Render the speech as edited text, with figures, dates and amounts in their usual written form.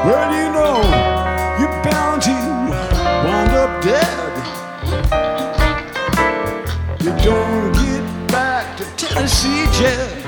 Well, you know, you're bound to wind up dead. You don't get back to Tennessee, Jed.